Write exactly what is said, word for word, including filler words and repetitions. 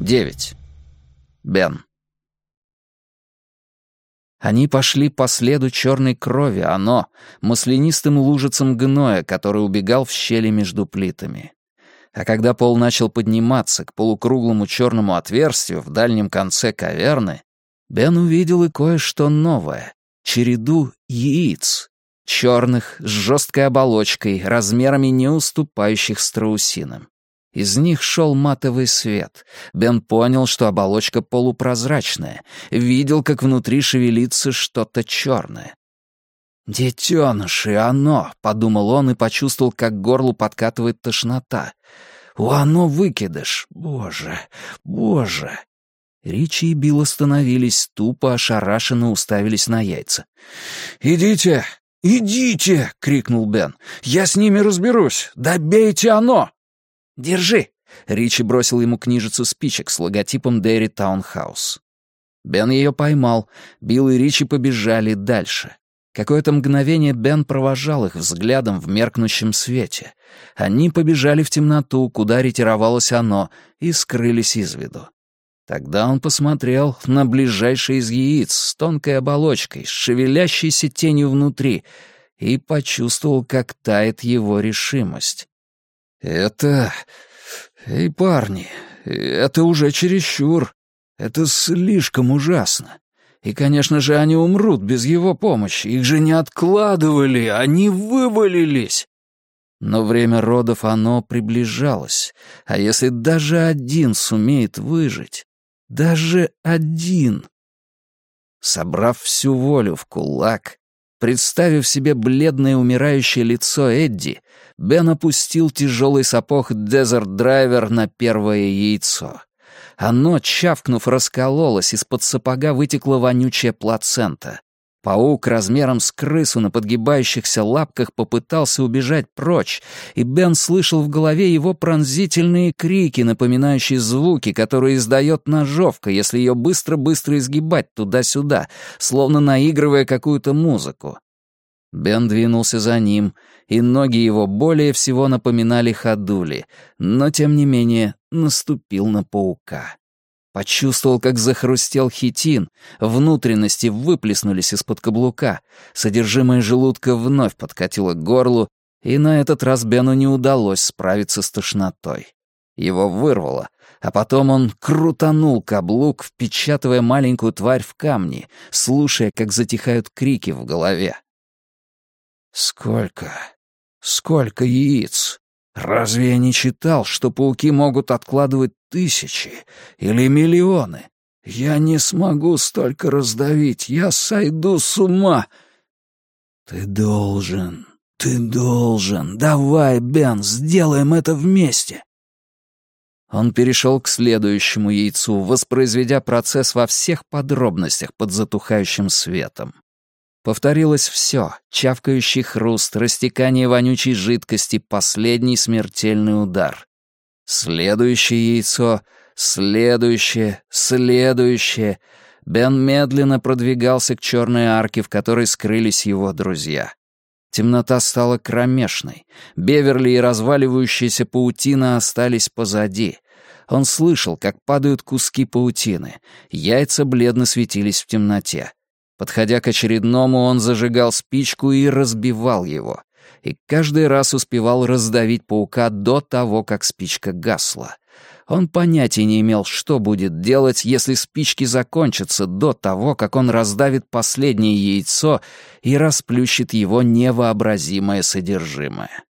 Девять. Бен. Они пошли по следу черной крови, оно, маслянистым лужицам гноя, который убегал в щели между плитами. А когда пол начал подниматься к полукруглому черному отверстию в дальнем конце каверны, Бен увидел и кое-что новое — череду яиц, черных, с жесткой оболочкой, размерами не уступающих страусиным. Из них шел матовый свет. Бен понял, что оболочка полупрозрачная. Видел, как внутри шевелится что-то черное. «Детеныши, оно!» — подумал он и почувствовал, как к горлу подкатывает тошнота. «У оно выкидыш! Боже! Боже!» Ричи и Билл остановились, тупо, ошарашенно уставились на яйца. «Идите! Идите!» — крикнул Бен. «Я с ними разберусь! Добейте оно!» «Держи!» — Ричи бросил ему книжицу спичек с логотипом Dairy Town House. Бен ее поймал, Билл и Ричи побежали дальше. Какое-то мгновение Бен провожал их взглядом в меркнущем свете. Они побежали в темноту, куда ретировалось оно, и скрылись из виду. Тогда он посмотрел на ближайшее из яиц с тонкой оболочкой, с шевелящейся тенью внутри, и почувствовал, как тает его решимость. «Это... Эй, парни, это уже чересчур. Это слишком ужасно. И, конечно же, они умрут без его помощи. Их же не откладывали, они вывалились». Но время родов оно приближалось. А если даже один сумеет выжить? Даже один. Собрав всю волю в кулак, представив себе бледное умирающее лицо Эдди, Бен опустил тяжелый сапог Desert Driver на первое яйцо. Оно, чавкнув, раскололось, из-под сапога вытекла вонючая плацента. Паук размером с крысу на подгибающихся лапках попытался убежать прочь, и Бен слышал в голове его пронзительные крики, напоминающие звуки, которые издает ножовка, если ее быстро-быстро изгибать туда-сюда, словно наигрывая какую-то музыку. Бен двинулся за ним, и ноги его более всего напоминали ходули, но, тем не менее, наступил на паука. Почувствовал, как захрустел хитин, внутренности выплеснулись из-под каблука, содержимое желудка вновь подкатило к горлу, и на этот раз Бену не удалось справиться с тошнотой. Его вырвало, а потом он крутанул каблук, впечатывая маленькую тварь в камни, слушая, как затихают крики в голове. «Сколько? Сколько яиц? Разве я не читал, что пауки могут откладывать тысячи или миллионы? Я не смогу столько раздавить, я сойду с ума!» «Ты должен, ты должен. Давай, Бен, сделаем это вместе!» Он перешел к следующему яйцу, воспроизведя процесс во всех подробностях под затухающим светом. Повторилось все — чавкающий хруст, растекание вонючей жидкости, последний смертельный удар. Следующее яйцо, следующее, следующее. Бен медленно продвигался к черной арке, в которой скрылись его друзья. Темнота стала кромешной. Беверли и разваливающаяся паутина остались позади. Он слышал, как падают куски паутины. Яйца бледно светились в темноте. Подходя к очередному, он зажигал спичку и разбивал его. И каждый раз успевал раздавить паука до того, как спичка гасла. Он понятия не имел, что будет делать, если спички закончатся до того, как он раздавит последнее яйцо и расплющит его невообразимое содержимое.